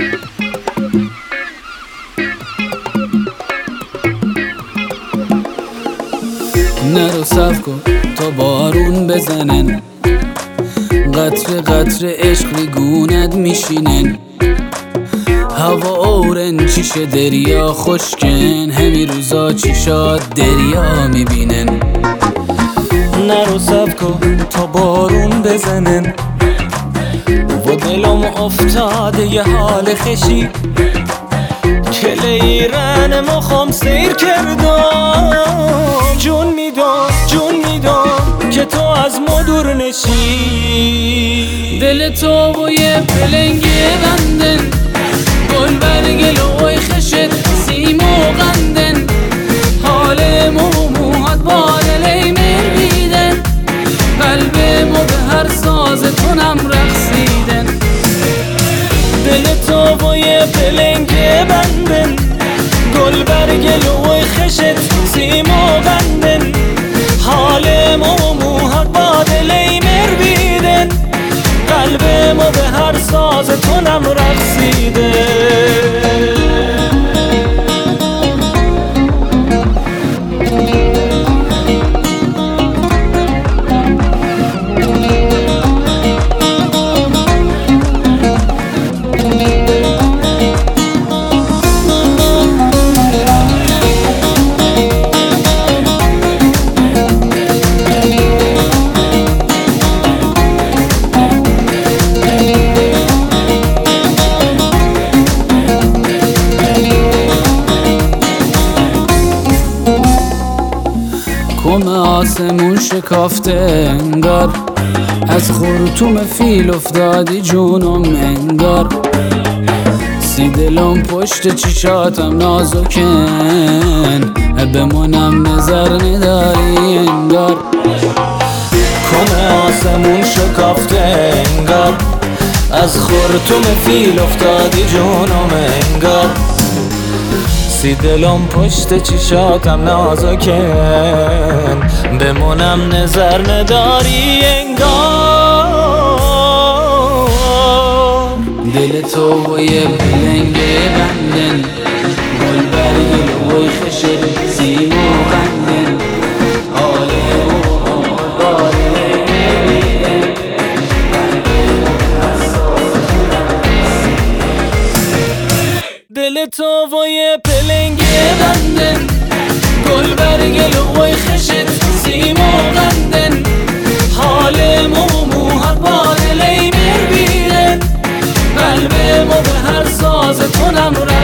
نرو صف کن تا بارون بزنن، قطره قطره عشق گونت میشینن. هوا اورنجیشه دریا خوشکن، همی روزا چشات دریا میبینن. نرو صف کن تا بارون بزنن و دلم افتاده یه حال خشی، کل ایران مخم سیر کردم. جون میدم که تو از ما دور نشی. دل تو و یه پلنگه بندن، گل برگل و خشت سیم و غندن. حال موهات بالای میریدن، قلب ما به هر ساز تونم رقصیدن. دل تو و یه پلنگه بندن، گل برگل و خشت سیم و غندن. حال موهات بالای میریدن، قلب ما به هر ساز تونم رقصیدن. کم آسمون شکافته انگار، از خرطوم فیل افتادی جونم انگار. سی دلم پشت چشاتم نازکن، بمونم نظر نداری انگار. کم آسمون شکافته انگار، از خرطوم فیل افتادی جونم انگار. سی دلم پشت چشاتم نازکن، بمونم نظر نداری انگار. دل تو و یه پلنگه بندن، گل برگل و خشت سیم و غندن. حال موهات بالای میریدن، دل تو و یه پلنگه بندن، گل برگل و خشت سیم و غندن. حال موهات بالای میریدن، قلب ما به هر ساز تونم